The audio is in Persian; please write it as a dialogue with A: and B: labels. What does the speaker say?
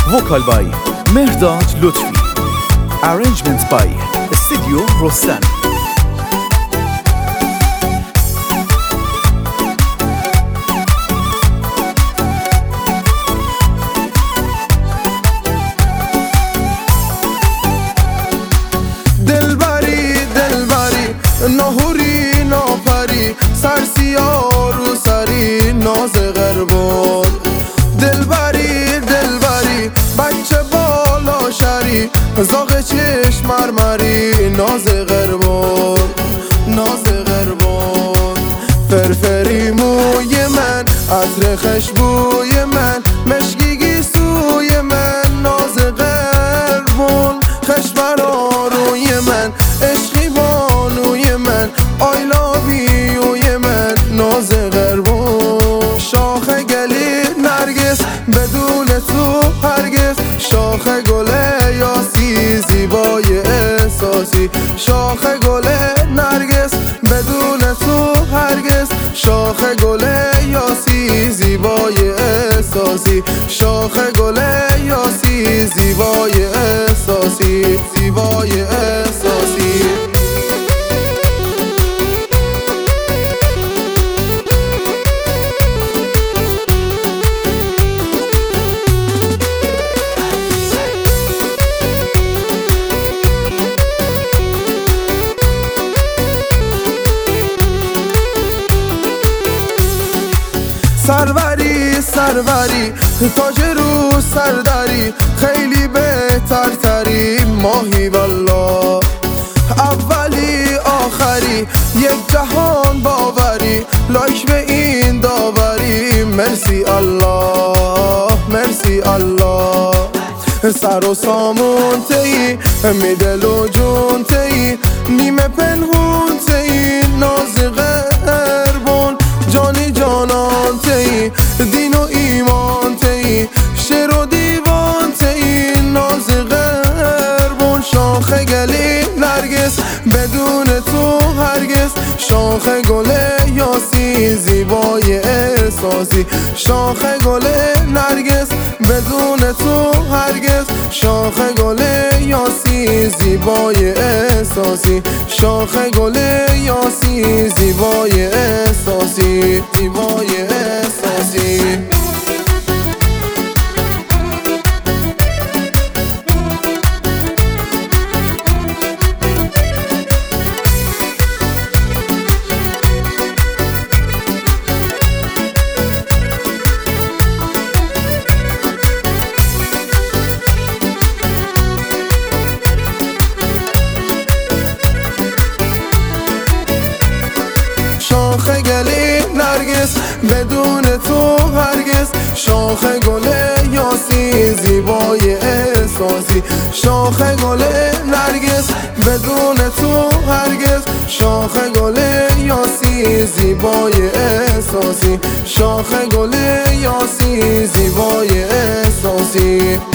A: Vocal by مهرداد لطفی. Arrangement by استودیو رستم.
B: ناهوری ناپری سرسیا رو سری ناز غربال دلبری بچه بالا شری زاغ چشم مرمری ناز غربال فرفری موی من عطر خشبوی من مشگیگی سوی من ناز غربال خشبرا روی من عشقی بانوی من I love you من ناز غربون شاخ گلی نرگس بدون تو هرگز شاخ گل یاسی زیبای احساسی شاخ گل نرگس بدون تو هرگز شاخ گل یاسی زیبای احساسی شاخ گل یاسی زیبای احساسی سروری تاج رو سرداری خیلی بهتر تری ماهی والله اولی آخری یک جهان باوری لایک به این داوری مرسی الله سر و سامون تی می دل و جون تی نیمه پنهون تی ناز غربون جانی جانان تی دین و ایمان تی شعر و دیوان تی ناز غربون شاخ گلی نرگس بدون تو هرگز شاخ گل یاسی زیبای احساسی شاخ گل نرگس بدون تو هرگز شاخ گل یاسی زیبای احساسی شاخ گل یاسی زیبای احساسی شاخ گلی نرگس بدون تو هرگز شاخ گل یاسی زیبای احساسی شاخ گل نرگس بدون تو هرگز شاخ گل یاسی زیبای احساسی شاخ گل یاسی زیبای احساسی